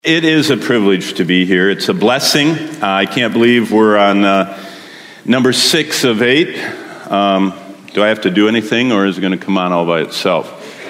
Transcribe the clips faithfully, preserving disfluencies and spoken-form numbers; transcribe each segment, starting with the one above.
It is a privilege to be here. It's a blessing. Uh, I can't believe we're on uh, number six of eight. Um, do I have to do anything, or is it going to come on all by itself?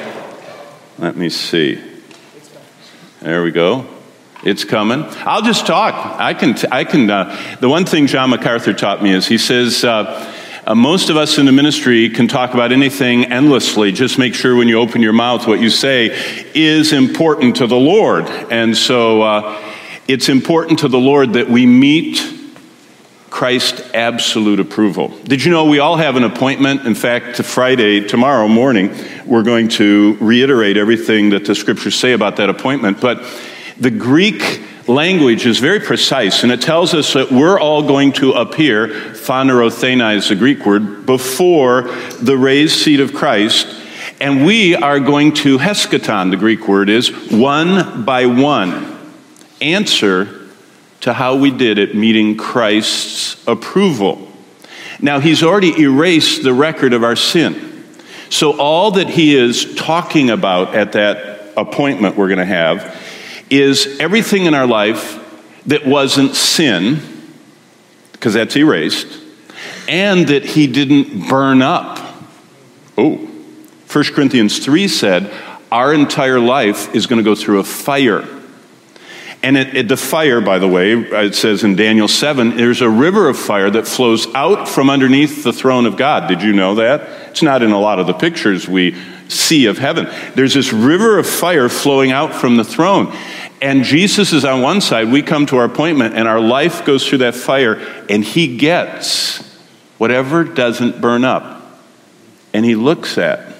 Let me see. There we go. It's coming. I'll just talk. I can. T- I can. Uh, the one thing John MacArthur taught me is he says uh, uh, most of us in the ministry can talk about anything endlessly. Just make sure when you open your mouth, what you say is important to the Lord. And so uh, it's important to the Lord that we meet Christ's absolute approval. Did you know we all have an appointment? In fact, to Friday, tomorrow morning, we're going to reiterate everything that the scriptures say about that appointment. But the Greek language is very precise, and it tells us that we're all going to appear, phanerothenia is the Greek word, before the raised seat of Christ, and we are going to heskaton, the Greek word is, one by one, answer to how we did at meeting Christ's approval. Now, he's already erased the record of our sin. So all that he is talking about at that appointment we're going to have is everything in our life that wasn't sin, because that's erased, and that he didn't burn up. Oh, First Corinthians three said, our entire life is going to go through a fire. And it, it, the fire, by the way, it says in Daniel seven, there's a river of fire that flows out from underneath the throne of God. Did you know that? It's not in a lot of the pictures we see of heaven. There's this river of fire flowing out from the throne. And Jesus is on one side. We come to our appointment, and our life goes through that fire, and he gets whatever doesn't burn up. And he looks at,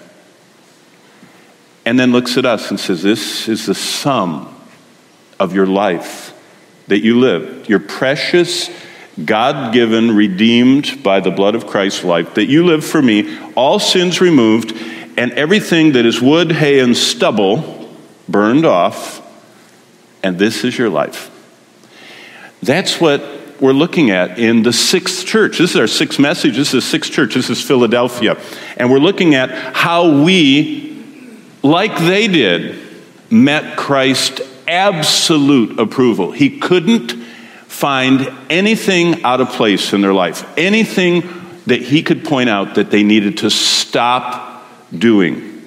and then looks at us and says, this is the sum of your life that you lived. Your precious, God-given, redeemed by the blood of Christ's life that you lived for me, all sins removed, and everything that is wood, hay, and stubble burned off, and this is your life. That's what we're looking at in the sixth church. This is our sixth message. This is the sixth church. This is Philadelphia. And we're looking at how we, like they did, met Christ's absolute approval. He couldn't find anything out of place in their life, anything that he could point out that they needed to stop doing.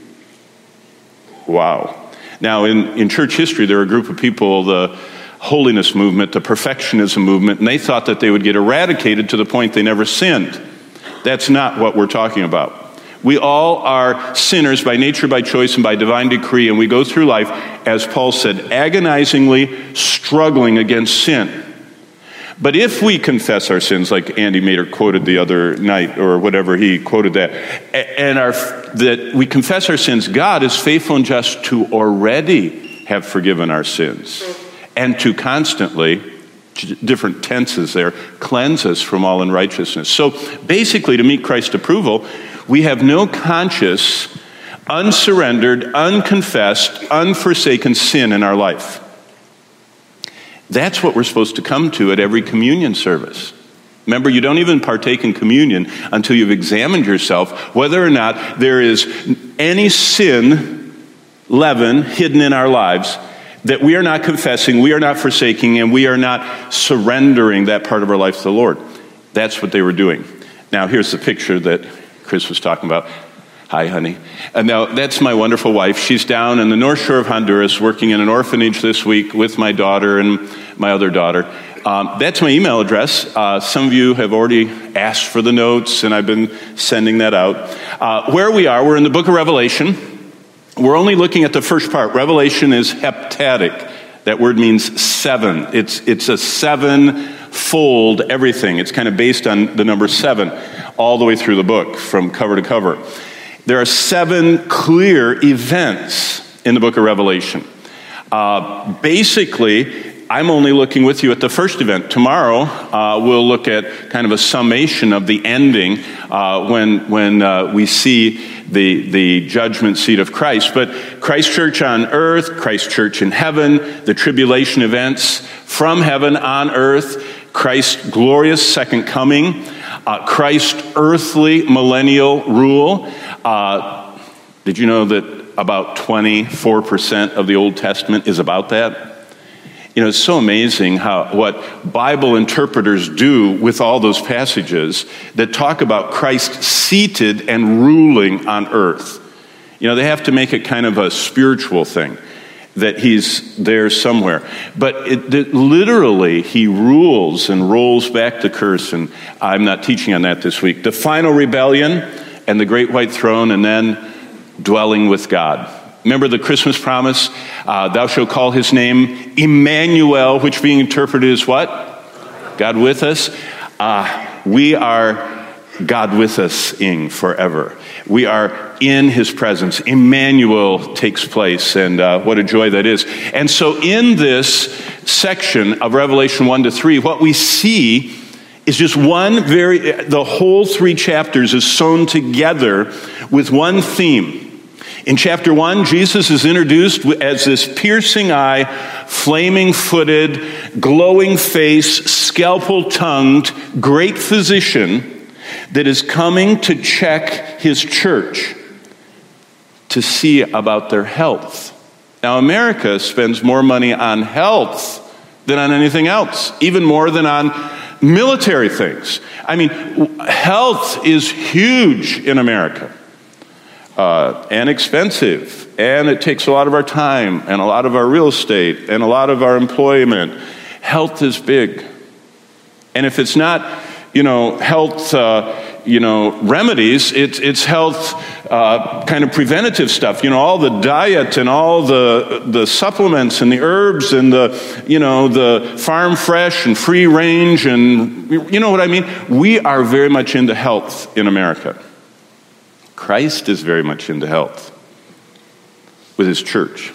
Wow. Now, in, in church history, there were a group of people, the holiness movement, the perfectionism movement, and they thought that they would get eradicated to the point they never sinned. That's not what we're talking about. We all are sinners by nature, by choice, and by divine decree, and we go through life, as Paul said, agonizingly struggling against sin. But if we confess our sins, like Andy Mater quoted the other night, or whatever, he quoted that, and our, that we confess our sins, God is faithful and just to already have forgiven our sins, and to constantly, different tenses there, cleanse us from all unrighteousness. So basically, to meet Christ's approval, we have no conscious, unsurrendered, unconfessed, unforsaken sin in our life. That's what we're supposed to come to at every communion service. Remember, you don't even partake in communion until you've examined yourself whether or not there is any sin leaven hidden in our lives that we are not confessing, we are not forsaking, and we are not surrendering that part of our life to the Lord. That's what they were doing. Now, here's the picture that Chris was talking about. Hi, honey. And now, that's my wonderful wife. She's down in the North Shore of Honduras working in an orphanage this week with my daughter and my other daughter. Um, that's my email address. Uh, some of you have already asked for the notes, and I've been sending that out. Uh, where we are, we're in the book of Revelation. We're only looking at the first part. Revelation is heptatic. That word means seven. It's, it's a seven-fold everything. It's kind of based on the number seven all the way through the book, from cover to cover. There are seven clear events in the book of Revelation. Uh, basically, I'm only looking with you at the first event. Tomorrow, uh, we'll look at kind of a summation of the ending uh, when when uh, we see the, the judgment seat of Christ. But Christ Church on earth, Christ Church in heaven, the tribulation events from heaven on earth, Christ's glorious second coming, uh, Christ's earthly millennial rule. Uh, did you know that about twenty-four percent of the Old Testament is about that? You know, it's so amazing how what Bible interpreters do with all those passages that talk about Christ seated and ruling on earth. You know, they have to make it kind of a spiritual thing, that he's there somewhere. But it, it, literally, he rules and rolls back the curse, and I'm not teaching on that this week. The final rebellion and the great white throne, and then dwelling with God. Remember the Christmas promise? Uh, Thou shalt call his name Emmanuel, which being interpreted as what? God with us. Uh, we are God with us-ing forever. We are in his presence. Emmanuel takes place, and uh, what a joy that is. And so in this section of Revelation one to three, what we see is just one very, the whole three chapters is sewn together with one theme. In chapter one, Jesus is introduced as this piercing eye, flaming-footed, glowing-face, scalpel-tongued, great physician that is coming to check his church to see about their health. Now, America spends more money on health than on anything else, even more than on military things. I mean, health is huge in America. Uh, and expensive, and it takes a lot of our time, and a lot of our real estate, and a lot of our employment. Health is big. And if it's not, you know, health, uh, you know, remedies, it's, it's health uh, kind of preventative stuff. You know, all the diet and all the the supplements and the herbs and the, you know, the farm fresh and free range, and you know what I mean? We are very much into health in America. Christ is very much into health with his church.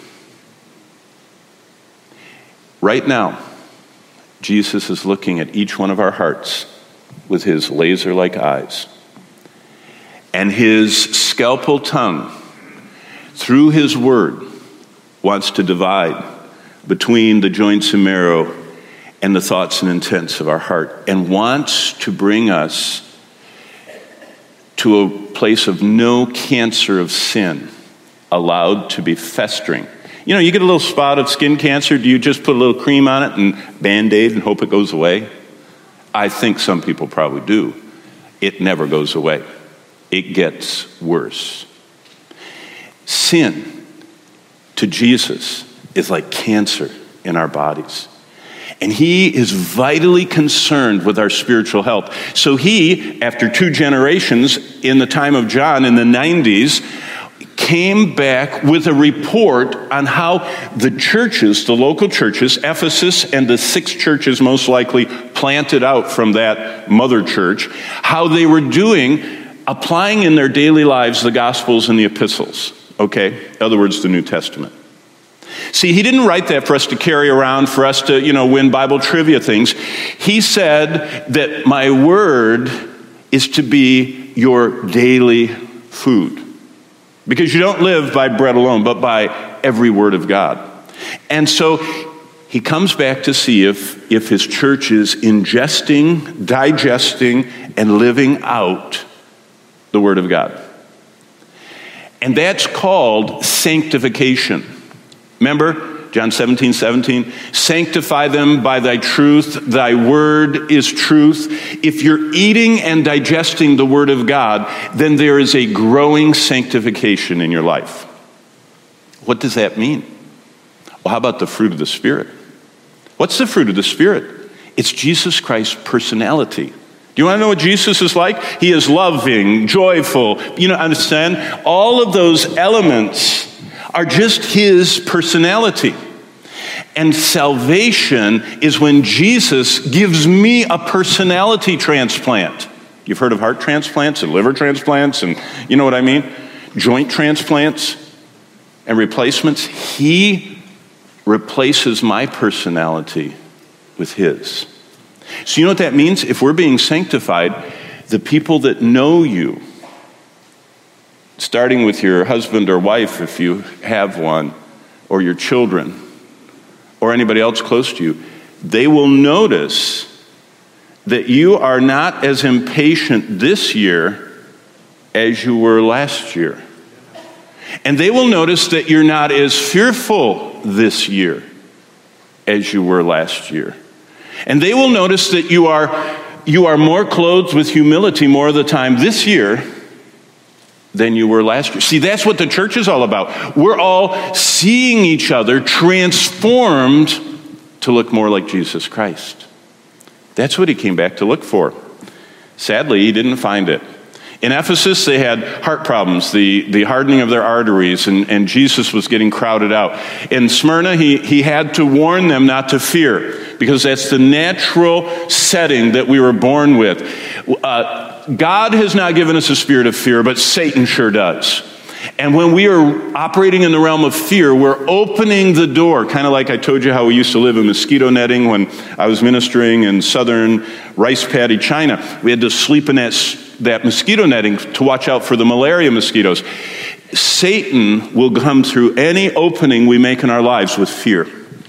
Right now, Jesus is looking at each one of our hearts with his laser-like eyes. And his scalpel tongue, through his word, wants to divide between the joints and marrow and the thoughts and intents of our heart, and wants to bring us to a place of no cancer of sin allowed to be festering. You know, you get a little spot of skin cancer, do you just put a little cream on it and Band-Aid and hope it goes away? I think some people probably do. It never goes away. It gets worse. Sin to Jesus is like cancer in our bodies. And he is vitally concerned with our spiritual health. So he, after two generations in the time of John in the nineties, came back with a report on how the churches, the local churches, Ephesus and the six churches most likely planted out from that mother church, how they were doing, applying in their daily lives the Gospels and the epistles. Okay? In other words, the New Testament. See, he didn't write that for us to carry around, for us to, you know, win Bible trivia things. He said that my word is to be your daily food. Because you don't live by bread alone, but by every word of God. And so he comes back to see if, if his church is ingesting, digesting, and living out the word of God. And that's called sanctification. Remember, John seventeen, seventeen, sanctify them by thy truth, thy word is truth. If you're eating and digesting the word of God, then there is a growing sanctification in your life. What does that mean? Well, how about the fruit of the Spirit? What's the fruit of the Spirit? It's Jesus Christ's personality. Do you want to know what Jesus is like? He is loving, joyful, you know, understand? All of those elements are just his personality. And salvation is when Jesus gives me a personality transplant. You've heard of heart transplants and liver transplants and you know what I mean? Joint transplants and replacements. He replaces my personality with his. So you know what that means? If we're being sanctified, the people that know you, starting with your husband or wife, if you have one, or your children, or anybody else close to you, they will notice that you are not as impatient this year as you were last year. And they will notice that you're not as fearful this year as you were last year. And they will notice that you are you are more clothed with humility more of the time this year than you were last year. See, that's what the church is all about. We're all seeing each other transformed to look more like Jesus Christ. That's what he came back to look for. Sadly, he didn't find it. In Ephesus, they had heart problems, the, the hardening of their arteries, and, and Jesus was getting crowded out. In Smyrna, he, he had to warn them not to fear, because that's the natural setting that we were born with. Uh, God has not given us a spirit of fear, but Satan sure does. And when we are operating in the realm of fear, we're opening the door, kind of like I told you how we used to live in mosquito netting when I was ministering in southern rice paddy China. We had to sleep in that, that mosquito netting to watch out for the malaria mosquitoes. Satan will come through any opening we make in our lives with fear.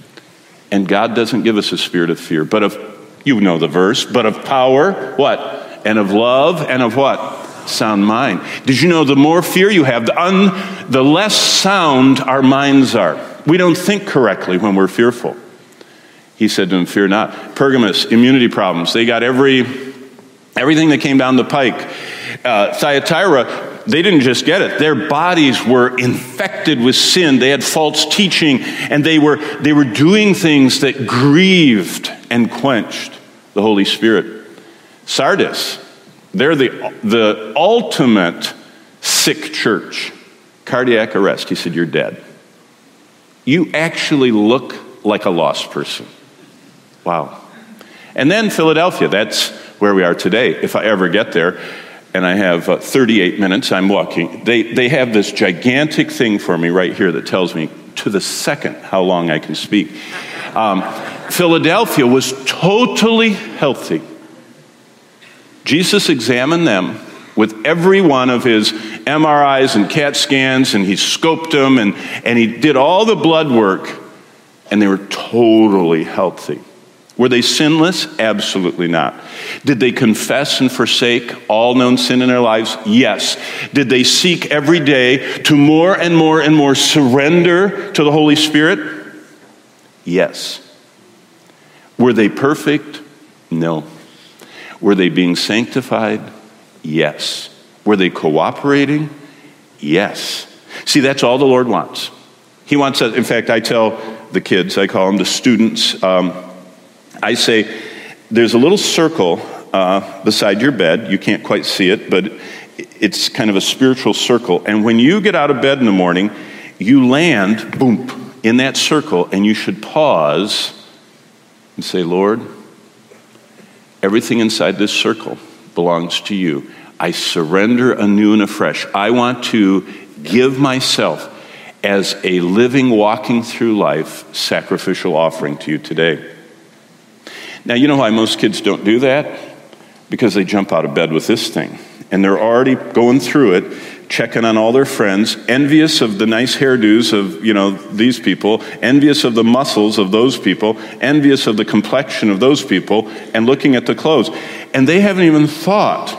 And God doesn't give us a spirit of fear, but of, you know the verse, but of power, what? And of love, and of what? Sound mind. Did you know the more fear you have, the, un, the less sound our minds are. We don't think correctly when we're fearful. He said to him, fear not. Pergamos, immunity problems. They got every everything that came down the pike. Uh, Thyatira, they didn't just get it. Their bodies were infected with sin. They had false teaching, and they were they were doing things that grieved and quenched the Holy Spirit. Sardis, they're the, the ultimate sick church. Cardiac arrest. He said, you're dead. You actually look like a lost person. Wow. And then Philadelphia, that's where we are today. If I ever get there, and I have uh, thirty-eight minutes, I'm walking. They, they have this gigantic thing for me right here that tells me to the second how long I can speak. Um, Philadelphia was totally healthy. Jesus examined them with every one of his M R Is and CAT scans, and he scoped them, and, and he did all the blood work, and they were totally healthy. Were they sinless? Absolutely not. Did they confess and forsake all known sin in their lives? Yes. Did they seek every day to more and more and more surrender to the Holy Spirit? Yes. Were they perfect? No. Were they being sanctified? Yes. Were they cooperating? Yes. See, that's all the Lord wants. He wants us. In fact, I tell the kids, I call them the students, um, I say, there's a little circle uh, beside your bed. You can't quite see it, but it's kind of a spiritual circle. And when you get out of bed in the morning, you land, boom, in that circle, and you should pause and say, Lord, everything inside this circle belongs to you. I surrender anew and afresh. I want to give myself as a living, walking through life, sacrificial offering to you today. Now, you know why most kids don't do that? Because they jump out of bed with this thing. And they're already going through it, checking on all their friends, envious of the nice hairdos of, you know, these people, envious of the muscles of those people, envious of the complexion of those people, and looking at the clothes. And they haven't even thought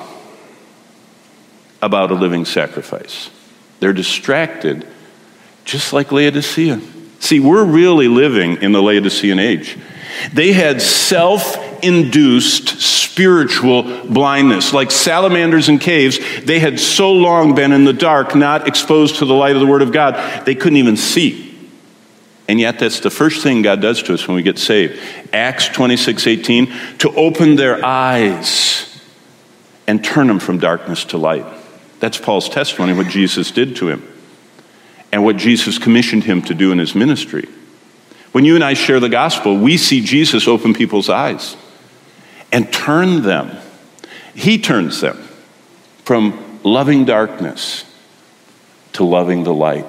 about a living sacrifice. They're distracted, just like Laodicea. See, we're really living in the Laodicean age. They had self-induced spiritual blindness. Like salamanders in caves, they had so long been in the dark, not exposed to the light of the Word of God, they couldn't even see. And yet that's the first thing God does to us when we get saved. Acts twenty-six eighteen, to open their eyes and turn them from darkness to light. That's Paul's testimony, what Jesus did to him, and what Jesus commissioned him to do in his ministry. When you and I share the gospel, we see Jesus open people's eyes and turn them. He turns them from loving darkness to loving the light.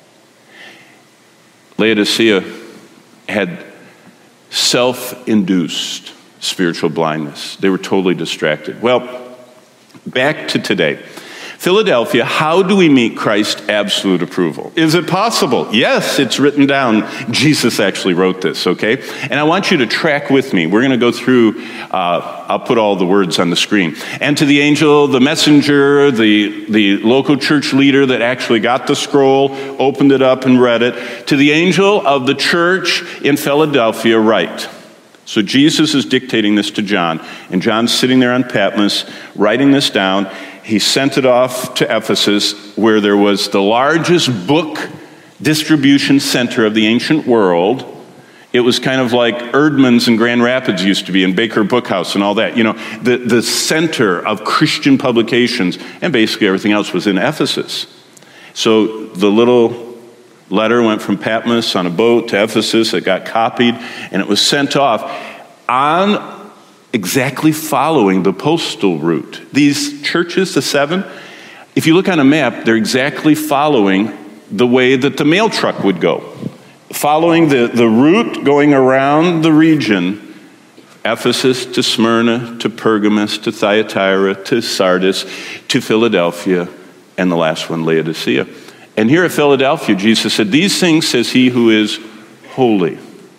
Laodicea had self-induced spiritual blindness. They were totally distracted. Well, back to today. Philadelphia, how do we meet Christ's absolute approval? Is it possible? Yes, it's written down. Jesus actually wrote this, okay? And I want you to track with me. We're going to go through, uh, I'll put all the words on the screen. And to the angel, the messenger, the, the local church leader that actually got the scroll, opened it up and read it, to the angel of the church in Philadelphia, write. So Jesus is dictating this to John, and John's sitting there on Patmos, writing this down. He sent it off to Ephesus, where there was the largest book distribution center of the ancient world. It was kind of like Erdman's in Grand Rapids used to be, and Baker Bookhouse and all that. You know, the, the center of Christian publications, and basically everything else was in Ephesus. So the little letter went from Patmos on a boat to Ephesus. It got copied, and it was sent off on exactly following the postal route. These churches, the seven, if you look on a map, they're exactly following the way that the mail truck would go. Following the, the route going around the region, Ephesus to Smyrna, to Pergamos, to Thyatira, to Sardis, to Philadelphia, and the last one, Laodicea. And here at Philadelphia, Jesus said, these things says he who is holy.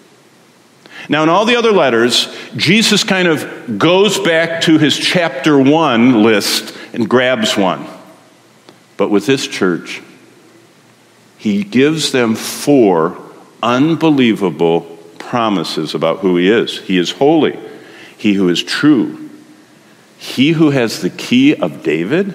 Now, in all the other letters, Jesus kind of goes back to his chapter one list and grabs one. But with this church, he gives them four unbelievable promises about who he is. He is holy, he who is true, he who has the key of David.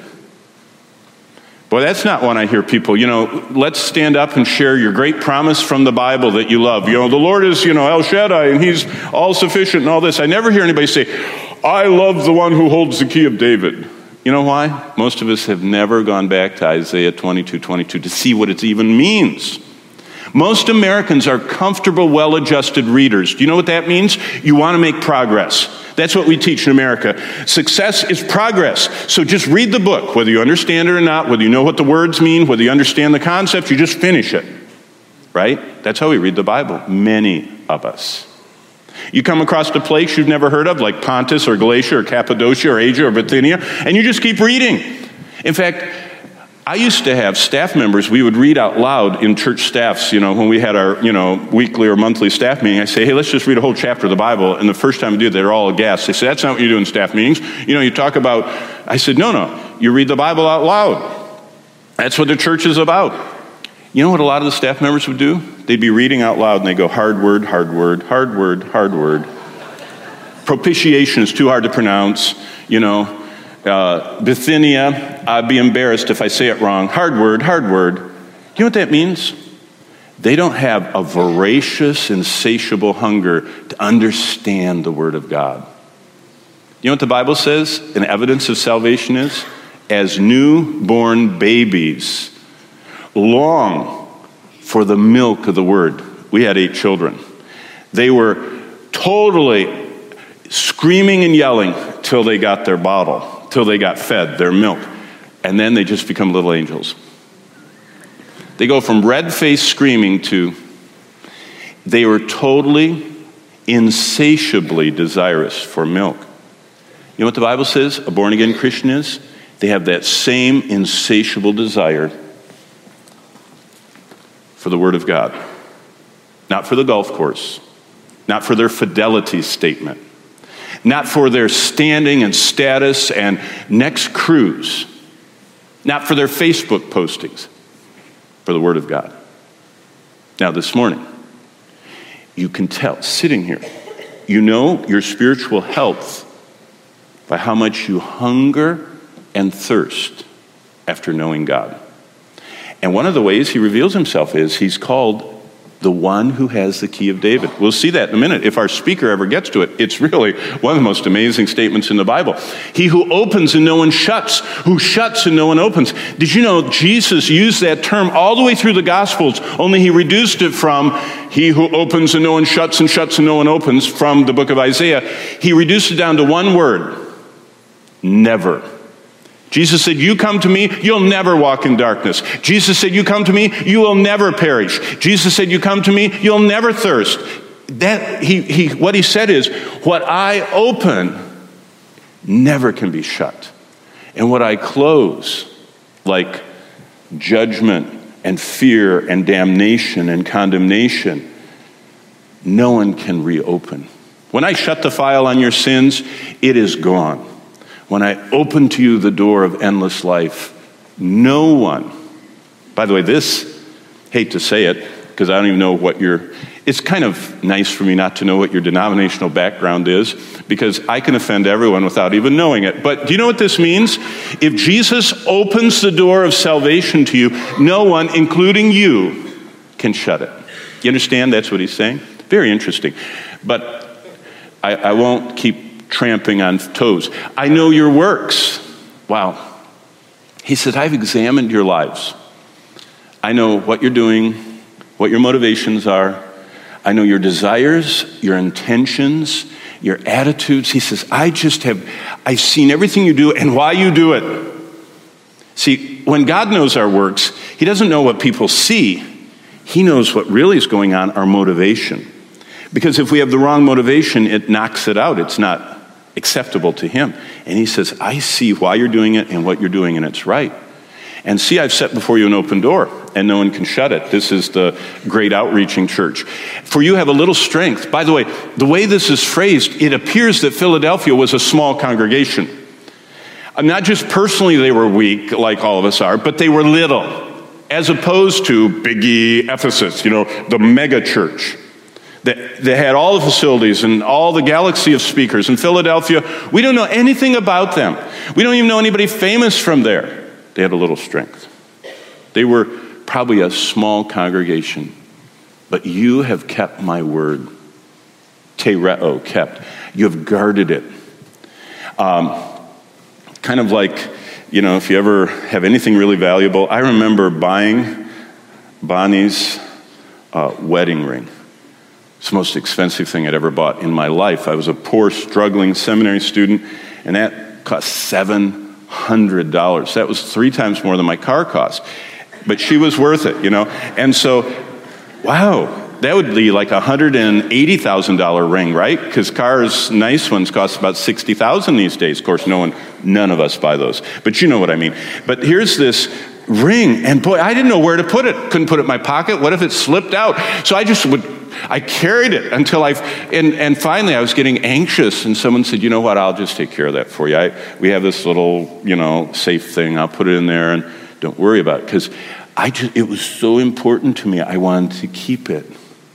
Boy, that's not one I hear people, you know, let's stand up and share your great promise from the Bible that you love. You know, the Lord is, you know, El Shaddai, and he's all sufficient and all this. I never hear anybody say, I love the one who holds the key of David. You know why? Most of us have never gone back to Isaiah twenty-two twenty-two to see what it even means. Most Americans are comfortable, well-adjusted readers. Do you know what that means? You want to make progress. That's what we teach in America. Success is progress. So just read the book, whether you understand it or not, whether you know what the words mean, whether you understand the concept, you just finish it. Right? That's how we read the Bible, many of us. You come across a place you've never heard of, like Pontus or Galatia or Cappadocia or Asia or Bithynia, and you just keep reading. In fact, I used to have staff members, we would read out loud in church staffs, you know, when we had our, you know, weekly or monthly staff meeting. I say, hey, let's just read a whole chapter of the Bible. And the first time we did, they're all aghast. They say, that's not what you do in staff meetings. You know, you talk about, I said, no, no, you read the Bible out loud. That's what the church is about. You know what a lot of the staff members would do? They'd be reading out loud and they go, hard word, hard word, hard word, hard word. Propitiation is too hard to pronounce, you know. Uh, Bithynia, I'd be embarrassed if I say it wrong. Hard word, hard word. Do you know what that means? They don't have a voracious, insatiable hunger to understand the Word of God. You know what the Bible says an evidence of salvation is? As newborn babies, long for the milk of the Word. We had eight children. They were totally screaming and yelling till they got their bottle. Till they got fed their milk. And then they just become little angels. They go from red-faced screaming to they were totally, insatiably desirous for milk. You know what the Bible says a born-again Christian is? They have that same insatiable desire for the Word of God. Not for the golf course. Not for their fidelity statement. Not for their standing and status and next cruise. Not for their Facebook postings. For the Word of God. Now this morning, you can tell, sitting here, you know your spiritual health by how much you hunger and thirst after knowing God. And one of the ways he reveals himself is he's called the one who has the key of David. We'll see that in a minute. If our speaker ever gets to it, it's really one of the most amazing statements in the Bible. He who opens and no one shuts, who shuts and no one opens. Did you know Jesus used that term all the way through the Gospels, only he reduced it from he who opens and no one shuts and shuts and no one opens from the book of Isaiah. He reduced it down to one word, never. Jesus said, you come to me, you'll never walk in darkness. Jesus said, you come to me, you will never perish. Jesus said, you come to me, you'll never thirst. That he, he, what he said is, what I open never can be shut. And what I close like judgment and fear and damnation and condemnation, no one can reopen. When I shut the file on your sins, it is gone. When I open to you the door of endless life, no one, by the way, this, hate to say it, because I don't even know what your, it's kind of nice for me not to know what your denominational background is, because I can offend everyone without even knowing it. But do you know what this means? If Jesus opens the door of salvation to you, no one, including you, can shut it. You understand? That's what he's saying? Very interesting. But I, I won't keep tramping on toes. I know your works. Wow. He said, I've examined your lives. I know what you're doing, what your motivations are. I know your desires, your intentions, your attitudes. He says, I just have, I've seen everything you do and why you do it. See, when God knows our works, he doesn't know what people see. He knows what really is going on, our motivation. Because if we have the wrong motivation, it knocks it out. It's not acceptable to him. And he says, I see why you're doing it and what you're doing, and it's right. And see, I've set before you an open door, and no one can shut it. This is the great outreaching church. For you have a little strength. By the way, the way this is phrased, it appears that Philadelphia was a small congregation. Not just personally they were weak, like all of us are, but they were little, as opposed to Big E, Ephesus, you know, the mega church. They had all the facilities and all the galaxy of speakers. In Philadelphia, we don't know anything about them. We don't even know anybody famous from there. They had a little strength. They were probably a small congregation. But you have kept my word. Tereo, kept. You have guarded it. Um, kind of like, you know, if you ever have anything really valuable. I remember buying Bonnie's uh, wedding ring. It's the most expensive thing I'd ever bought in my life. I was a poor, struggling seminary student, and that cost seven hundred dollars. That was three times more than my car cost. But she was worth it, you know. And so, wow, that would be like a one hundred eighty thousand dollars ring, right? Because cars, nice ones, cost about sixty thousand dollars these days. Of course, no one, none of us buy those. But you know what I mean. But here's this ring, and boy, I didn't know where to put it. Couldn't put it in my pocket. What if it slipped out? So I just would... I carried it until I, and, and finally I was getting anxious, and someone said, you know what, I'll just take care of that for you. I, we have this little, you know, safe thing. I'll put it in there, and don't worry about it. Because I just, it was so important to me. I wanted to keep it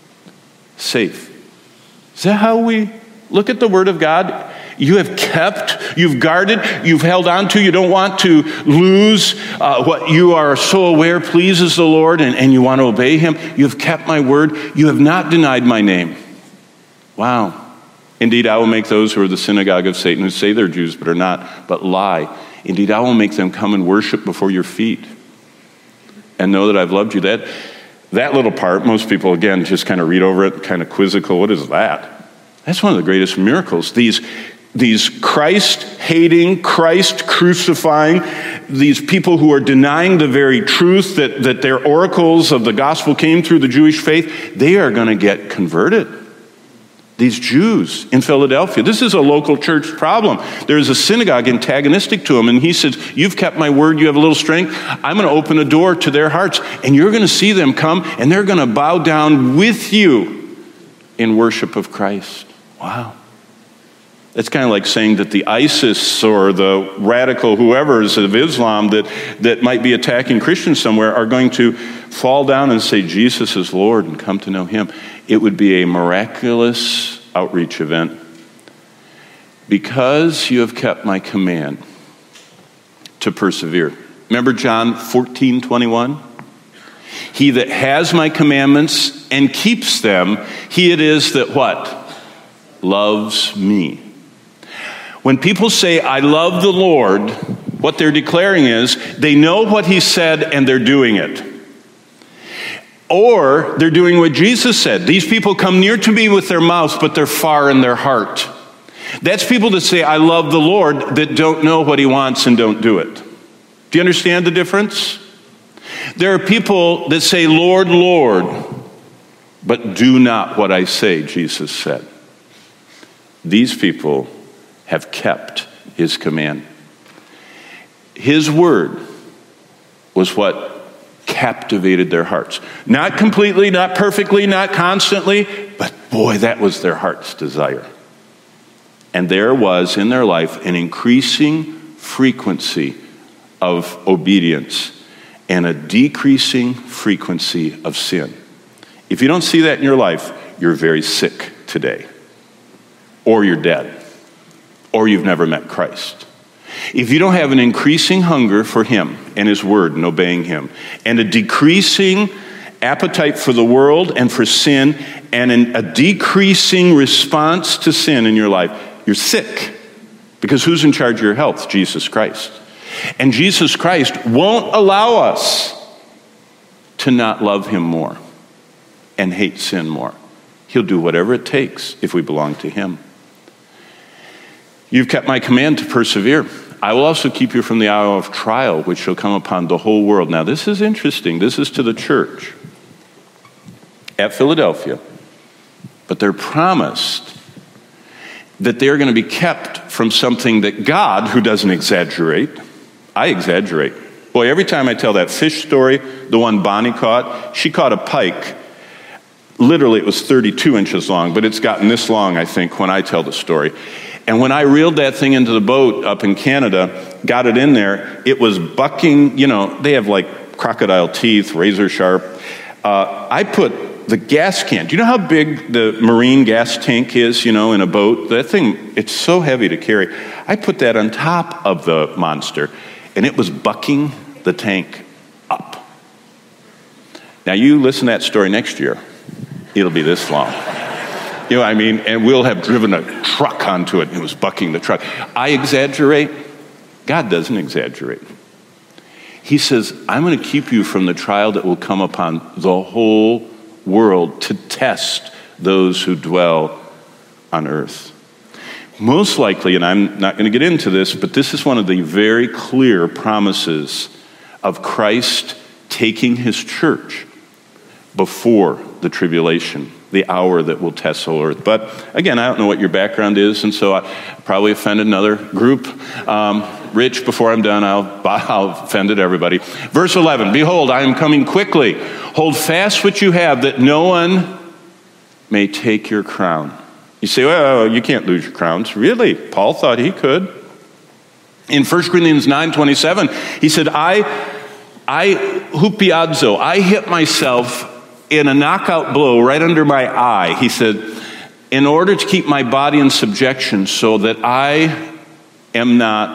safe. Is that how we look at the Word of God? You have kept, you've guarded, you've held on to, you don't want to lose uh, what you are so aware pleases the Lord, and, and you want to obey him. You have kept my word. You have not denied my name. Wow. Indeed, I will make those who are the synagogue of Satan, who say they're Jews but are not, but lie. Indeed, I will make them come and worship before your feet and know that I've loved you. That, that little part, most people, again, just kind of read over it, kind of quizzical. What is that? That's one of the greatest miracles. These These Christ-hating, Christ-crucifying, these people who are denying the very truth that, that their oracles of the gospel came through the Jewish faith, they are going to get converted. These Jews in Philadelphia. This is a local church problem. There's a synagogue antagonistic to them, and he says, you've kept my word, you have a little strength. I'm going to open a door to their hearts, and you're going to see them come, and they're going to bow down with you in worship of Christ. Wow. It's kind of like saying that the ISIS or the radical whoever's of Islam that, that might be attacking Christians somewhere are going to fall down and say Jesus is Lord and come to know him. It would be a miraculous outreach event. Because you have kept my command to persevere. Remember John fourteen twenty-one? He that has my commandments and keeps them, he it is that what? Loves me. When people say, I love the Lord, what they're declaring is they know what he said and they're doing it. Or they're doing what Jesus said. These people come near to me with their mouths, but they're far in their heart. That's people that say, I love the Lord, that don't know what he wants and don't do it. Do you understand the difference? There are people that say, Lord, Lord, but do not what I say, Jesus said. These people have kept his command. His word was what captivated their hearts. Not completely, not perfectly, not constantly, but boy, that was their heart's desire. And there was in their life an increasing frequency of obedience and a decreasing frequency of sin. If you don't see that in your life, you're very sick today. Or you're dead. Or you've never met Christ. If you don't have an increasing hunger for Him and His Word and obeying Him, and a decreasing appetite for the world and for sin, and an, a decreasing response to sin in your life, you're sick. Because who's in charge of your health? Jesus Christ. And Jesus Christ won't allow us to not love Him more and hate sin more. He'll do whatever it takes if we belong to Him. You've kept my command to persevere. I will also keep you from the hour of trial, which shall come upon the whole world. Now, this is interesting. This is to the church at Philadelphia. But they're promised that they're going to be kept from something that God, who doesn't exaggerate, I exaggerate. Boy, every time I tell that fish story, the one Bonnie caught, she caught a pike. Literally, it was thirty-two inches long, but it's gotten this long, I think, when I tell the story. And when I reeled that thing into the boat up in Canada, got it in there, it was bucking, you know, they have like crocodile teeth, razor sharp. Uh, I put the gas can. Do you know how big the marine gas tank is, you know, in a boat? That thing, it's so heavy to carry. I put that on top of the monster, and it was bucking the tank up. Now, you listen to that story next year. It'll be this long. You know what I mean? And we'll have driven a truck onto it, and it was bucking the truck. I exaggerate. God doesn't exaggerate. He says, I'm going to keep you from the trial that will come upon the whole world to test those who dwell on earth. Most likely, and I'm not going to get into this, but this is one of the very clear promises of Christ taking His church before the tribulation, the hour that will test the whole earth. But again, I don't know what your background is, and so I probably offended another group. Um, Rich, before I'm done, I'll, I'll offended everybody. Verse eleven, behold, I am coming quickly. Hold fast what you have, that no one may take your crown. You say, well, you can't lose your crowns. Really? Paul thought he could. In First Corinthians nine twenty-seven, he said, I, I, hupiadzo, I hit myself in a knockout blow right under my eye. He said, in order to keep my body in subjection so that I am not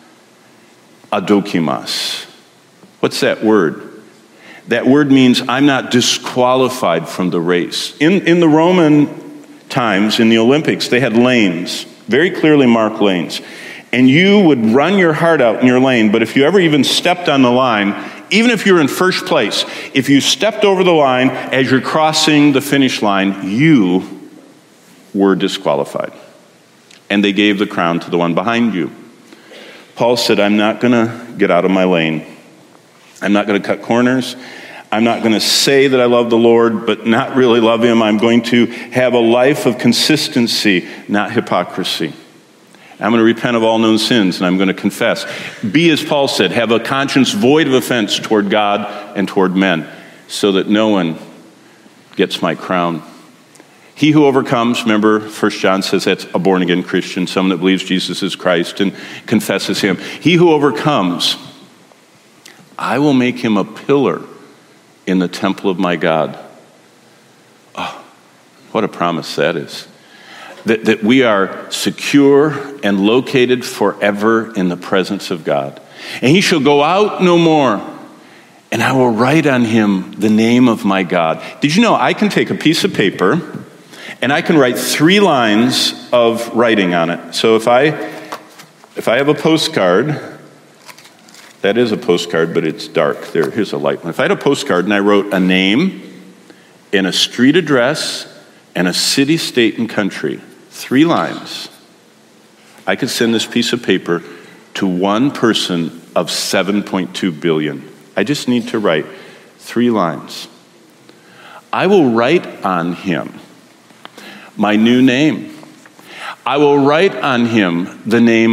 adokimas. What's that word? That word means I'm not disqualified from the race. In, in the Roman times, in the Olympics, they had lanes, very clearly marked lanes. And you would run your heart out in your lane, but if you ever even stepped on the line, even if you're in first place, if you stepped over the line as you're crossing the finish line, you were disqualified. And they gave the crown to the one behind you. Paul said, I'm not going to get out of my lane. I'm not going to cut corners. I'm not going to say that I love the Lord, but not really love Him. I'm going to have a life of consistency, not hypocrisy. I'm going to repent of all known sins, and I'm going to confess. Be, as Paul said, have a conscience void of offense toward God and toward men, so that no one gets my crown. He who overcomes, remember, First John says that's a born-again Christian, someone that believes Jesus is Christ and confesses Him. He who overcomes, I will make him a pillar in the temple of my God. Oh, what a promise that is. That, that we are secure and located forever in the presence of God. And he shall go out no more, and I will write on him the name of my God. Did you know I can take a piece of paper and I can write three lines of writing on it? So if I if I have a postcard, that is a postcard, but it's dark. There, here's a light one. If I had a postcard and I wrote a name and a street address and a city, state, and country, three lines, I could send this piece of paper to one person of seven point two billion. I just need to write three lines. I will write on him my new name. I will write on him the name of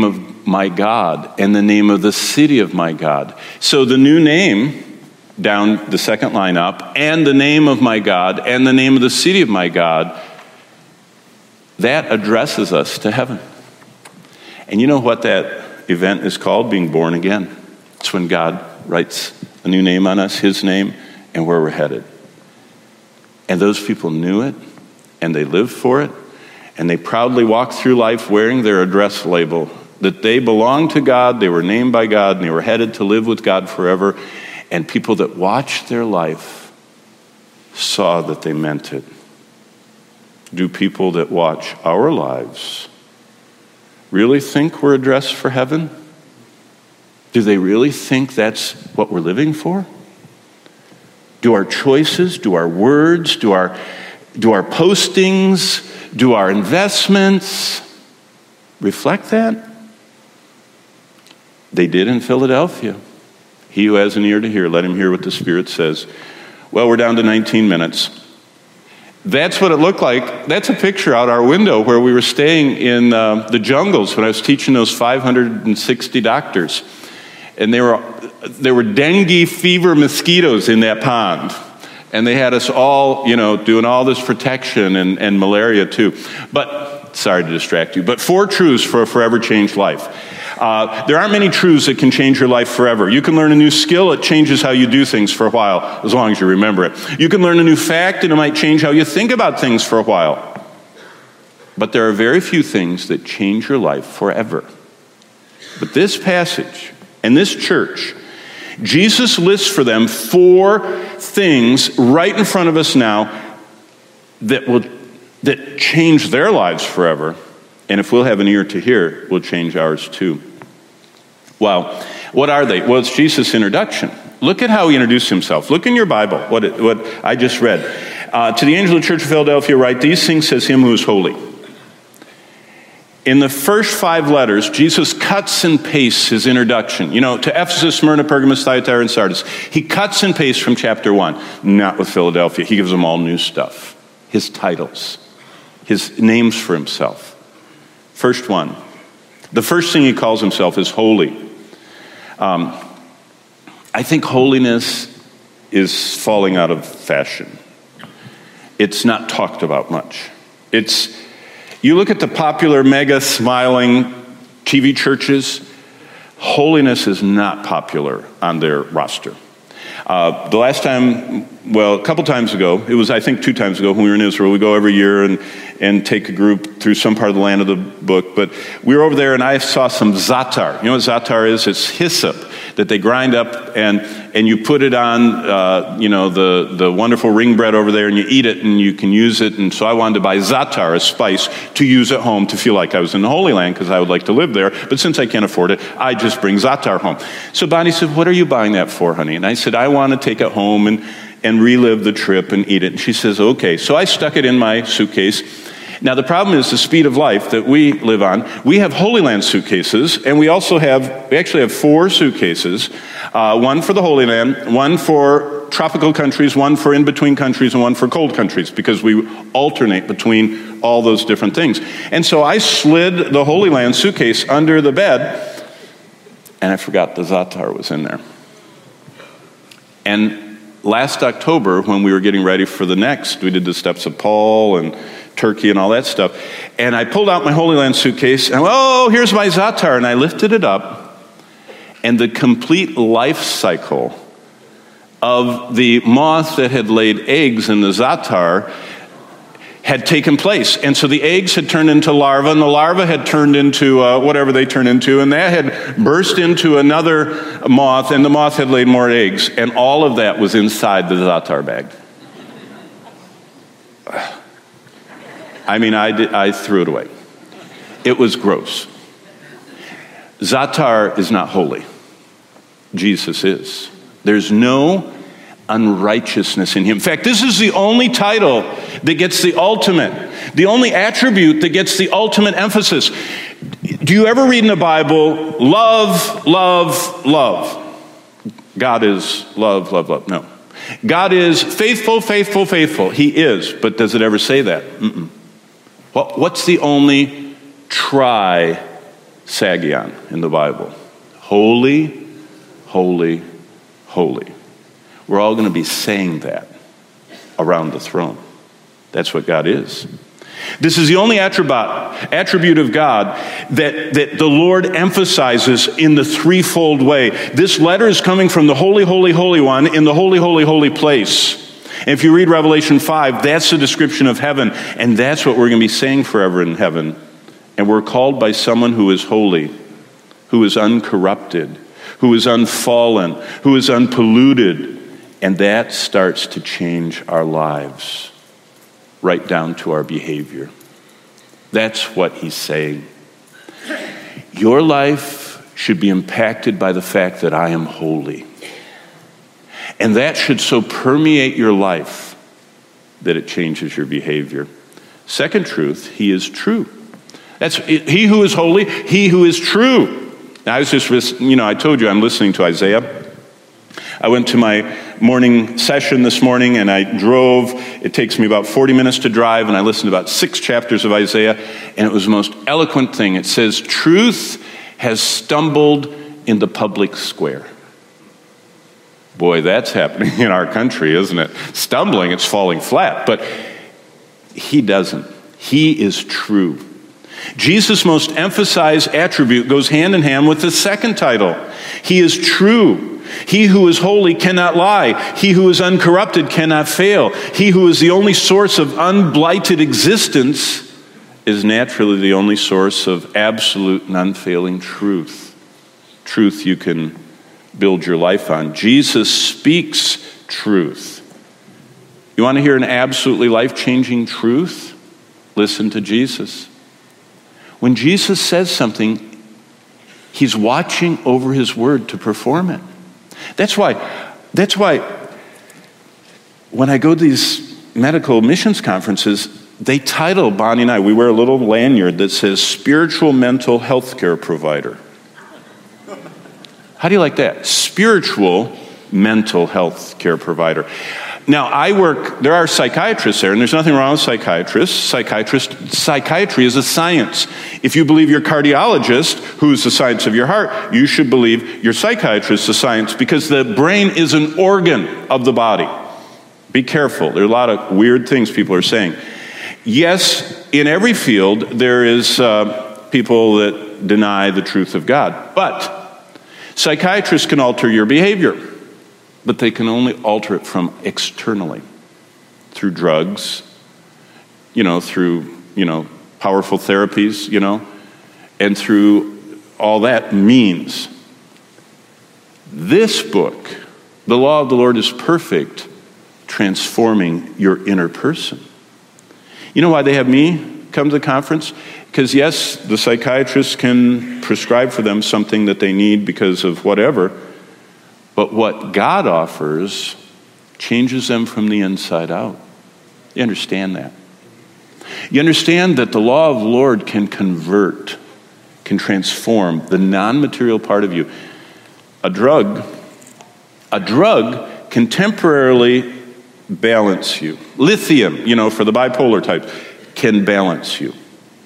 my God and the name of the city of my God. So the new name, down the second line up, and the name of my God and the name of the city of my God, that addresses us to heaven. And you know what that event is called? Being born again. It's when God writes a new name on us, his name, and where we're headed. And those people knew it, and they lived for it, and they proudly walked through life wearing their address label, that they belonged to God, they were named by God, and they were headed to live with God forever. And people that watched their life saw that they meant it. Do people that watch our lives really think we're addressed for heaven? Do they really think that's what we're living for? Do our choices, do our words, do our, do our postings, do our investments reflect that? They did in Philadelphia. He who has an ear to hear, let him hear what the Spirit says. Well, we're down to nineteen minutes. That's what it looked like. That's a picture out our window where we were staying in uh, the jungles when I was teaching those five hundred sixty doctors. And they were, there were dengue fever mosquitoes in that pond. And they had us all, you know, doing all this protection and, and malaria too. But, sorry to distract you, but four truths for a forever changed life. Uh, there aren't many truths that can change your life forever. You can learn a new skill, it changes how you do things for a while, as long as you remember it. You can learn a new fact, and it might change how you think about things for a while. But there are very few things that change your life forever. But this passage and this church, Jesus lists for them four things right in front of us now that will that change their lives forever. And if we'll have an ear to hear, we'll change ours too. Well, what are they? Well, it's Jesus' introduction. Look at how he introduced himself. Look in your Bible, what, it, what I just read. Uh, to the angel of the church of Philadelphia write, these things says him who is holy. In the first five letters, Jesus cuts and pastes his introduction. You know, to Ephesus, Smyrna, Pergamos, Thyatira, and Sardis. He cuts and pastes from chapter one. Not with Philadelphia. He gives them all new stuff. His titles. His names for himself. First one. The first thing he calls himself is holy. Um, I think holiness is falling out of fashion. It's not talked about much. It's, you look at the popular, mega smiling T V churches, holiness is not popular on their roster. Uh, the last time, well, a couple times ago, it was, I think, two times ago when we were in Israel. We go every year and, and take a group through some part of the land of the book. But we were over there, and I saw some zatar. You know what zatar is? It's hyssop that they grind up, and and you put it on, uh, you know, the, the wonderful ring bread over there, and you eat it, and you can use it. And so I wanted to buy zatar, a spice, to use at home to feel like I was in the Holy Land, because I would like to live there. But since I can't afford it, I just bring zatar home. So Bonnie said, what are you buying that for, honey? And I said, I want to take it home and, and relive the trip and eat it. And she says, okay. So I stuck it in my suitcase. Now, the problem is the speed of life that we live on. We have Holy Land suitcases, and we also have, we actually have four suitcases, uh, one for the Holy Land, one for tropical countries, one for in-between countries, and one for cold countries, because we alternate between all those different things. And so I slid the Holy Land suitcase under the bed, and I forgot the zatar was in there. And last October, when we were getting ready for the next, we did the Steps of Paul and Turkey and all that stuff. And I pulled out my Holy Land suitcase, and I went, oh, here's my zatar. And I lifted it up, and the complete life cycle of the moth that had laid eggs in the zatar had taken place. And so the eggs had turned into larvae, and the larvae had turned into uh, whatever they turn into, and that had burst into another moth, and the moth had laid more eggs. And all of that was inside the zatar bag. I mean, I, did, I threw it away. It was gross. Zatar is not holy. Jesus is. There's no unrighteousness in him. In fact, this is the only title that gets the ultimate, the only attribute that gets the ultimate emphasis. Do you ever read in the Bible, love, love, love? God is love, love, love. No. God is faithful, faithful, faithful. He is. But does it ever say that? Mm-mm. What's the only tri Sagion in the Bible. Holy, holy, holy. We're all going to be saying that around the throne. That's what God is. This is the only attribute, attribute of God that, that the Lord emphasizes in the threefold way. This letter is coming from the Holy, Holy, Holy One in the Holy, Holy, Holy place. And if you read Revelation five, that's the description of heaven, and that's what we're going to be saying forever in heaven. And we're called by someone who is holy, who is uncorrupted, who is unfallen, who is unpolluted. And that starts to change our lives, right down to our behavior. That's what he's saying. Your life should be impacted by the fact that I am holy. And that should so permeate your life that it changes your behavior. Second truth, he is true. That's he who is holy, he who is true. Now, I was just, you know, I told you I'm listening to Isaiah. I went to my morning session this morning and I drove. It takes me about forty minutes to drive, and I listened to about six chapters of Isaiah, and it was the most eloquent thing. It says, truth has stumbled in the public square. Boy, that's happening in our country, isn't it? Stumbling, it's falling flat. But he doesn't. He is true. Jesus' most emphasized attribute goes hand in hand with the second title. He is true. He who is holy cannot lie. He who is uncorrupted cannot fail. He who is the only source of unblighted existence is naturally the only source of absolute and unfailing truth. Truth you can build your life on. Jesus speaks truth. You want to hear an absolutely life-changing truth? Listen to Jesus. When Jesus says something, he's watching over his word to perform it. That's why, that's why when I go to these medical missions conferences, they title Bonnie and I, we wear a little lanyard that says spiritual mental health care provider. How do you like that? Spiritual mental health care provider. Now, I work, there are psychiatrists there, and there's nothing wrong with psychiatrists. Psychiatrist, psychiatry is a science. If you believe your cardiologist, who's the science of your heart, you should believe your psychiatrist is the science, because the brain is an organ of the body. Be careful. There are a lot of weird things people are saying. Yes, in every field, there is uh, people that deny the truth of God. But psychiatrists can alter your behavior. But they can only alter it from externally, through drugs, you know, through, you know, powerful therapies, you know, and through all that means. This book, The Law of the Lord is Perfect, transforming your inner person. You know why they have me come to the conference? Because yes, the psychiatrist can prescribe for them something that they need because of whatever. But what God offers changes them from the inside out. You understand that? You understand that the law of the Lord can convert, can transform the non-material part of you. A drug, a drug can temporarily balance you. Lithium, you know, for the bipolar types, can balance you.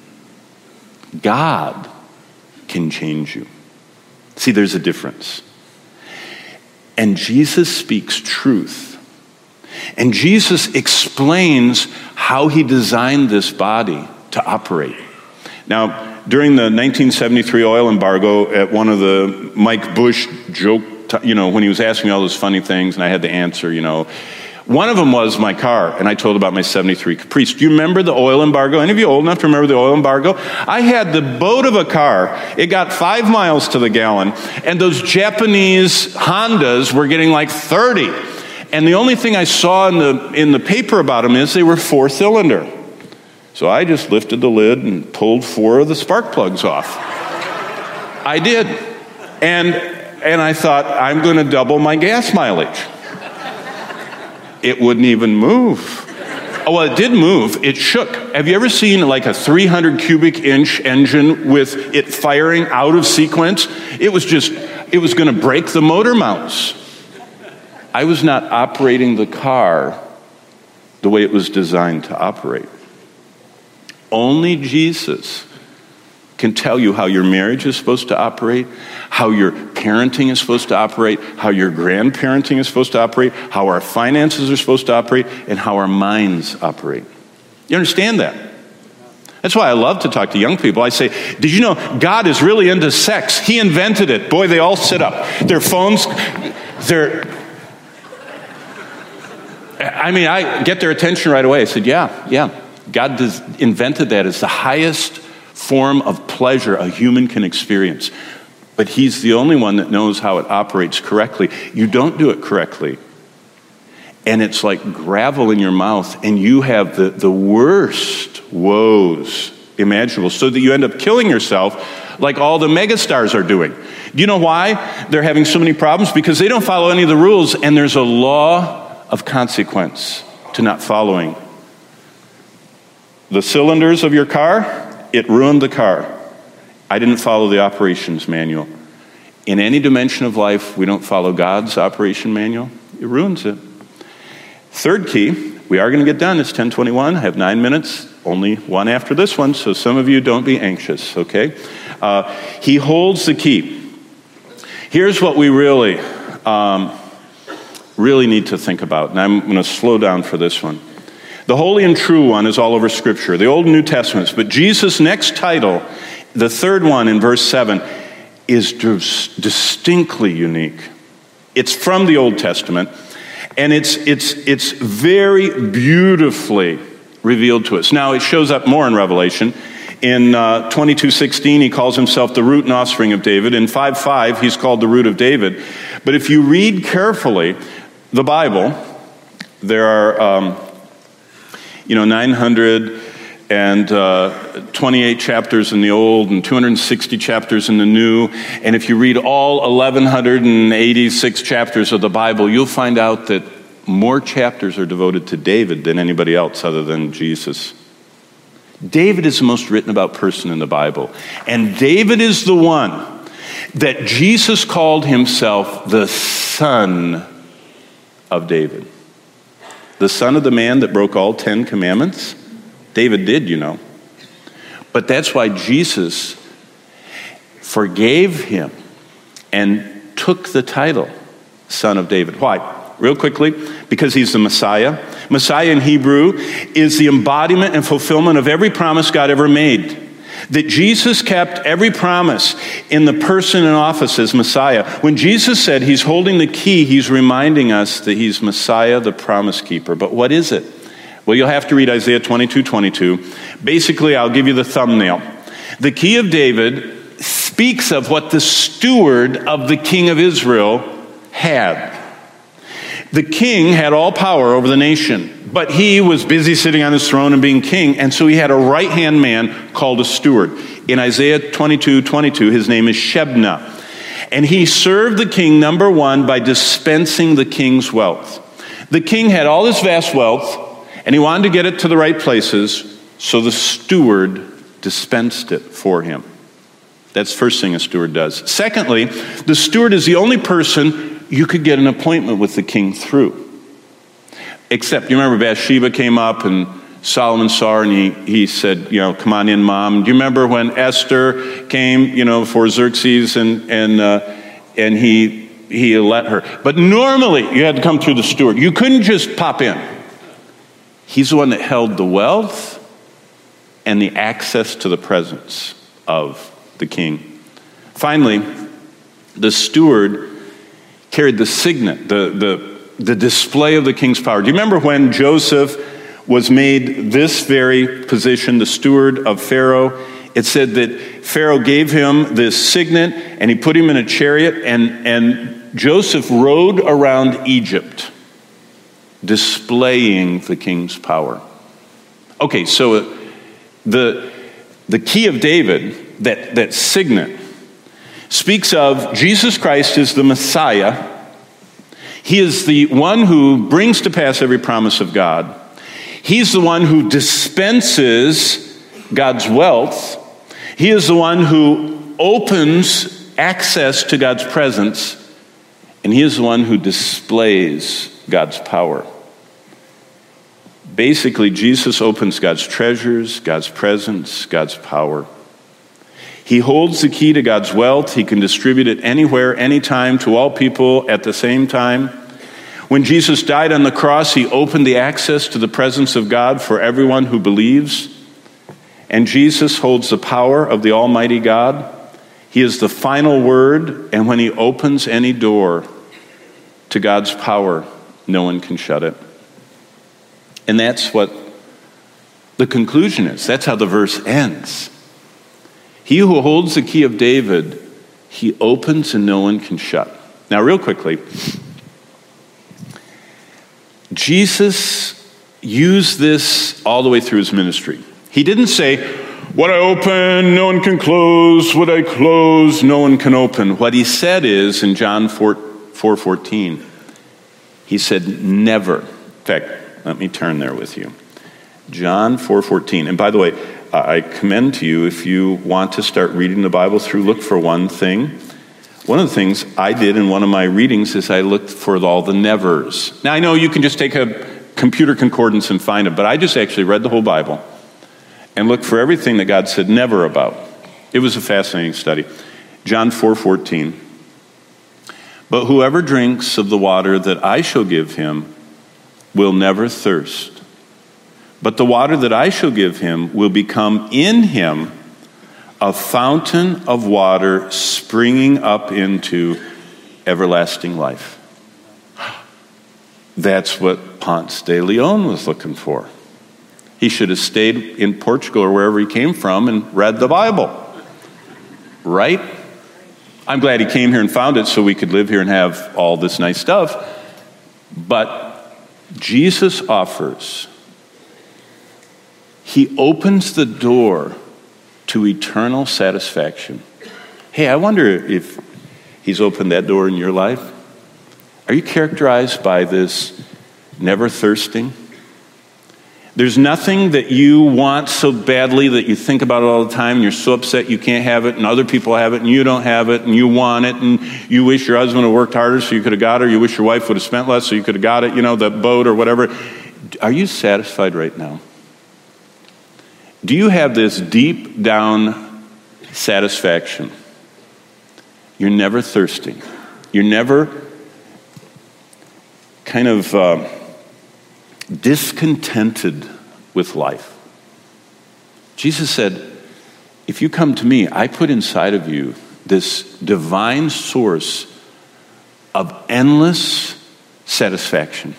God can change you. See, there's a difference. And Jesus speaks truth. And Jesus explains how he designed this body to operate. Now, during the nineteen seventy-three oil embargo, at one of the Mike Bush joke, you know, when he was asking me all those funny things, and I had to answer, you know, one of them was my car, and I told about my seventy-three Caprice. Do you remember the oil embargo? Any of you old enough to remember the oil embargo? I had the boat of a car. It got five miles to the gallon, and those Japanese Hondas were getting like thirty. And the only thing I saw in the in the paper about them is they were four-cylinder. So I just lifted the lid and pulled four of the spark plugs off. I did. And, and I thought, I'm going to double my gas mileage. It wouldn't even move. Oh, well, it did move. It shook. Have you ever seen like a three hundred cubic inch engine with it firing out of sequence? It was just, it was going to break the motor mounts. I was not operating the car the way it was designed to operate. Only Jesus can tell you how your marriage is supposed to operate, how your parenting is supposed to operate, how your grandparenting is supposed to operate, how our finances are supposed to operate, and how our minds operate. You understand that? That's why I love to talk to young people. I say, did you know God is really into sex? He invented it. Boy, they all sit up. Their phones, their... I mean, I get their attention right away. I said, yeah, yeah. God does, invented that as the highest form of pleasure a human can experience. But he's the only one that knows how it operates correctly. You don't do it correctly, and it's like gravel in your mouth, and you have the, the worst woes imaginable, so that you end up killing yourself like all the megastars are doing. Do you know why they're having so many problems? Because they don't follow any of the rules, and there's a law of consequence to not following. The cylinders of your car, it ruined the car. I didn't follow the operations manual. In any dimension of life, we don't follow God's operation manual, it ruins it. Third key, we are going to get done. It's ten twenty-one. I have nine minutes, only one after this one, so some of you don't be anxious, okay? Uh, he holds the key. Here's what we really, um, really need to think about, and I'm going to slow down for this one. The Holy and True One is all over Scripture, the Old and New Testaments. But Jesus' next title, the third one in verse seven, is dis- distinctly unique. It's from the Old Testament, and it's it's it's very beautifully revealed to us. Now, it shows up more in Revelation. In uh, twenty-two sixteen, he calls himself the root and offspring of David. In five five, he's called the root of David. But if you read carefully the Bible, there are... Um, You know, nine hundred twenty-eight chapters in the Old and two hundred sixty chapters in the New. And if you read all eleven eighty-six chapters of the Bible, you'll find out that more chapters are devoted to David than anybody else other than Jesus. David is the most written about person in the Bible. And David is the one that Jesus called himself the Son of David. The son of the man that broke all Ten Commandments? David did, you know. But that's why Jesus forgave him and took the title, Son of David. Why? Real quickly, because he's the Messiah. Messiah in Hebrew is the embodiment and fulfillment of every promise God ever made. That Jesus kept every promise in the person and office as Messiah. When Jesus said he's holding the key, he's reminding us that he's Messiah, the promise keeper. But what is it? Well, you'll have to read Isaiah twenty-two twenty-two. Basically, I'll give you the thumbnail. The key of David speaks of what the steward of the king of Israel had. The king had all power over the nation, but he was busy sitting on his throne and being king, and so he had a right-hand man called a steward. In Isaiah twenty-two twenty-two, his name is Shebna, and he served the king, number one, by dispensing the king's wealth. The king had all this vast wealth, and he wanted to get it to the right places, so the steward dispensed it for him. That's the first thing a steward does. Secondly, the steward is the only person you could get an appointment with the king through. Except, you remember Bathsheba came up and Solomon saw her and he, he said, you know, come on in, Mom. Do you remember when Esther came, you know, for Xerxes and and uh, and he he let her? But normally you had to come through the steward. You couldn't just pop in. He's the one that held the wealth and the access to the presence of the king. Finally, the steward carried the signet, the, the, the display of the king's power. Do you remember when Joseph was made this very position, the steward of Pharaoh? It said that Pharaoh gave him this signet and he put him in a chariot, and, and Joseph rode around Egypt displaying the king's power. Okay, so the, the key of David, that, that signet, speaks of Jesus Christ as the Messiah. He is the one who brings to pass every promise of God. He's the one who dispenses God's wealth. He is the one who opens access to God's presence. And he is the one who displays God's power. Basically, Jesus opens God's treasures, God's presence, God's power. He holds the key to God's wealth. He can distribute it anywhere, anytime, to all people at the same time. When Jesus died on the cross, he opened the access to the presence of God for everyone who believes. And Jesus holds the power of the Almighty God. He is the final word, and when he opens any door to God's power, no one can shut it. And that's what the conclusion is. That's how the verse ends. He who holds the key of David, he opens and no one can shut. Now, real quickly, Jesus used this all the way through his ministry. He didn't say, what I open, no one can close. What I close, no one can open. What he said is, in John four fourteen, he said, never. In fact, let me turn there with you. John four fourteen. And by the way, I commend to you, if you want to start reading the Bible through, look for one thing. One of the things I did in one of my readings is I looked for all the nevers. Now, I know you can just take a computer concordance and find it, but I just actually read the whole Bible and looked for everything that God said never about. It was a fascinating study. John four fourteen. But whoever drinks of the water that I shall give him will never thirst. But the water that I shall give him will become in him a fountain of water springing up into everlasting life. That's what Ponce de Leon was looking for. He should have stayed in Portugal or wherever he came from and read the Bible. Right? I'm glad he came here and found it so we could live here and have all this nice stuff. But Jesus offers, he opens the door to eternal satisfaction. Hey, I wonder if he's opened that door in your life. Are you characterized by this never thirsting? There's nothing that you want so badly that you think about it all the time and you're so upset you can't have it and other people have it and you don't have it and you want it and you wish your husband had worked harder so you could have got it, or you wish your wife would have spent less so you could have got it, you know, the boat or whatever. Are you satisfied right now? Do you have this deep down satisfaction? You're never thirsting. You're never kind of uh, discontented with life. Jesus said, if you come to me, I put inside of you this divine source of endless satisfaction.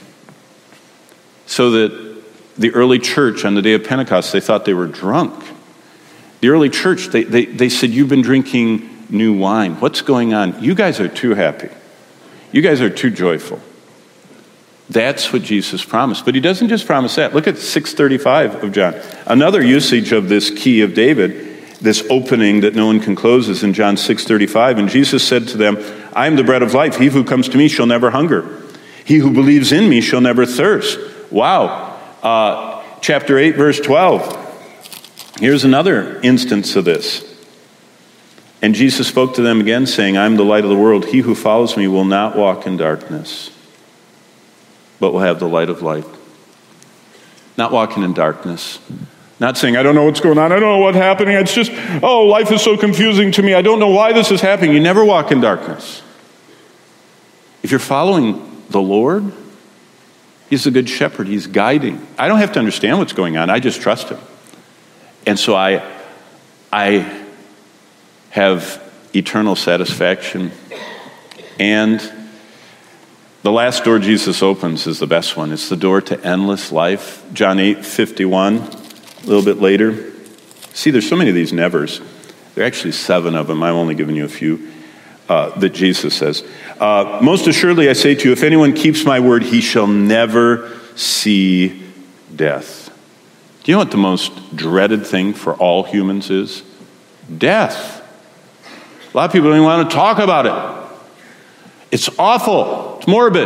So that the early church on the day of Pentecost, they thought they were drunk. The early church, they, they, they said, you've been drinking new wine. What's going on? You guys are too happy. You guys are too joyful. That's what Jesus promised. But he doesn't just promise that. Look at six thirty-five of John. Another usage of this key of David, this opening that no one can close, is in John six thirty-five. And Jesus said to them, I am the bread of life. He who comes to me shall never hunger. He who believes in me shall never thirst. Wow. Uh, chapter eight, verse twelve. Here's another instance of this. And Jesus spoke to them again, saying, I am the light of the world. He who follows me will not walk in darkness, but will have the light of life. Not walking in darkness. Not saying, I don't know what's going on. I don't know what's happening. It's just, oh, life is so confusing to me. I don't know why this is happening. You never walk in darkness. If you're following the Lord, he's the good shepherd. He's guiding. I don't have to understand what's going on. I just trust him. And so I, I have eternal satisfaction. And the last door Jesus opens is the best one. It's the door to endless life. John eight fifty-one, a little bit later. See, there's so many of these nevers. There are actually seven of them. I'm only giving you a few uh, that Jesus says. Uh, Most assuredly, I say to you, if anyone keeps my word, he shall never see death. Do you know what the most dreaded thing for all humans is? Death. A lot of people don't even want to talk about it. It's awful. It's morbid.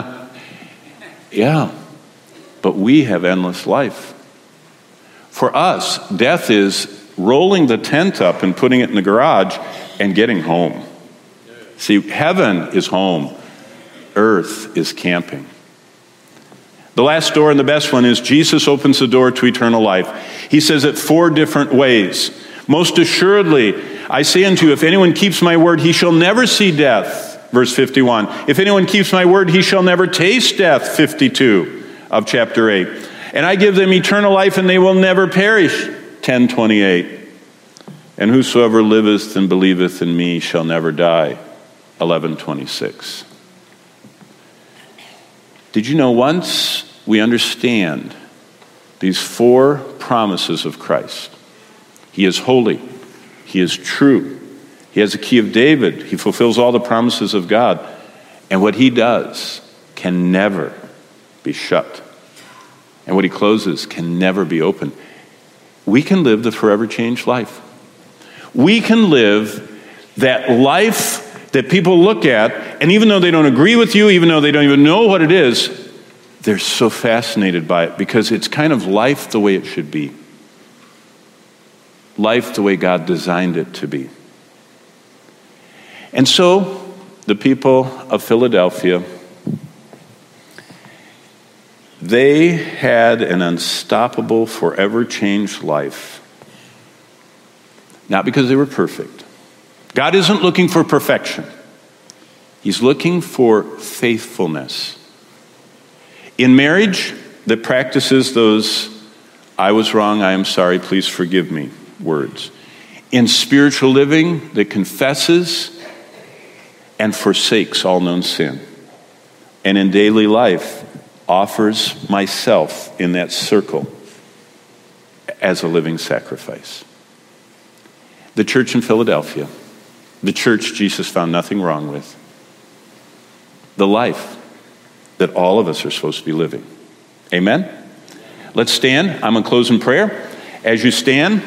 Yeah. But we have endless life. For us, death is rolling the tent up and putting it in the garage and getting home. See, heaven is home. Earth is camping. The last door and the best one is Jesus opens the door to eternal life. He says it four different ways. Most assuredly, I say unto you, if anyone keeps my word, he shall never see death. Verse fifty-one. If anyone keeps my word, he shall never taste death. fifty-two of chapter eight. And I give them eternal life, and they will never perish. ten twenty-eight. And whosoever liveth and believeth in me shall never die. eleven twenty-six. Did you know once we understand these four promises of Christ? He is holy. He is true. He has the key of David. He fulfills all the promises of God. And what he does can never be shut. And what he closes can never be opened. We can live the forever changed life. We can live that life that people look at, and even though they don't agree with you, even though they don't even know what it is, they're so fascinated by it because it's kind of life the way it should be. Life the way God designed it to be. And so, the people of Philadelphia, they had an unstoppable, forever changed life. Not because they were perfect. God isn't looking for perfection. He's looking for faithfulness. In marriage that practices those, I was wrong, I am sorry, please forgive me words. In spiritual living that confesses and forsakes all known sin. And in daily life offers myself in that circle as a living sacrifice. The church in Philadelphia, the church Jesus found nothing wrong with, the life that all of us are supposed to be living. Amen? Let's stand. I'm going to close in prayer. As you stand,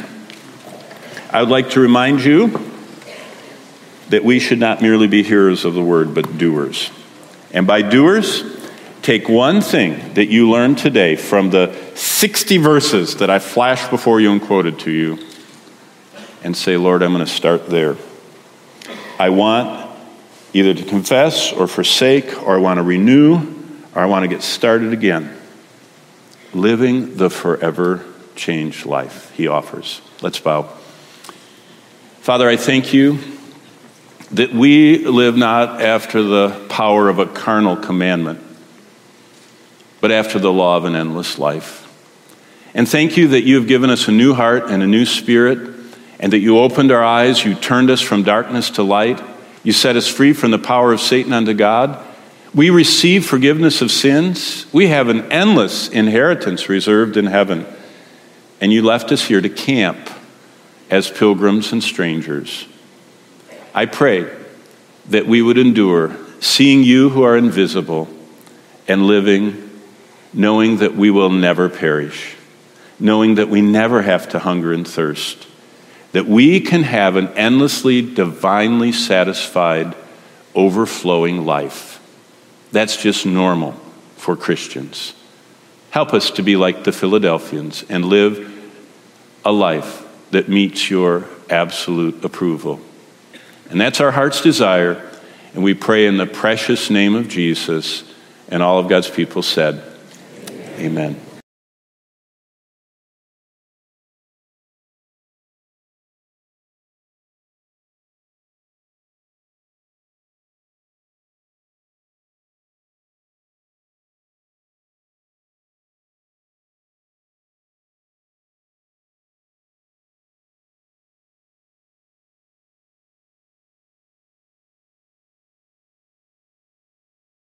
I would like to remind you that we should not merely be hearers of the word, but doers. And by doers, take one thing that you learned today from the sixty verses that I flashed before you and quoted to you, and say, Lord, I'm going to start there. I want either to confess or forsake, or I want to renew, or I want to get started again. Living the forever changed life he offers. Let's bow. Father, I thank you that we live not after the power of a carnal commandment, but after the law of an endless life. And thank you that you have given us a new heart and a new spirit, and that you opened our eyes, you turned us from darkness to light, you set us free from the power of Satan unto God. We receive forgiveness of sins. We have an endless inheritance reserved in heaven. And you left us here to camp as pilgrims and strangers. I pray that we would endure seeing you who are invisible and living knowing that we will never perish, knowing that we never have to hunger and thirst, that we can have an endlessly, divinely satisfied, overflowing life. That's just normal for Christians. Help us to be like the Philadelphians and live a life that meets your absolute approval. And that's our heart's desire, and we pray in the precious name of Jesus, and all of God's people said, amen.